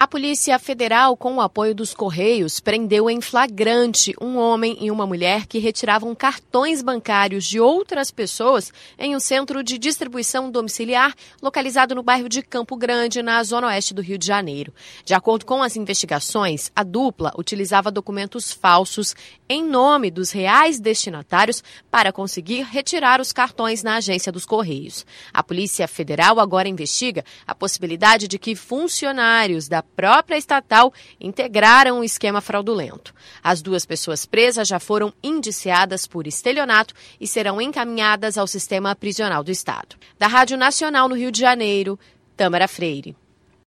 Polícia Federal, com o apoio dos Correios, prendeu em flagrante um homem e uma mulher que retiravam cartões bancários de outras pessoas em um centro de distribuição domiciliar localizado no bairro de Campo Grande, na zona oeste do Rio de Janeiro. De acordo com as investigações, a dupla utilizava documentos falsos em nome dos reais destinatários para conseguir retirar os cartões na agência dos Correios. A Polícia Federal agora investiga a possibilidade de que funcionários da própria estatal integraram o esquema fraudulento. As duas pessoas presas já foram indiciadas por estelionato e serão encaminhadas ao sistema prisional do Estado. Da Rádio Nacional no Rio de Janeiro, Tâmara Freire.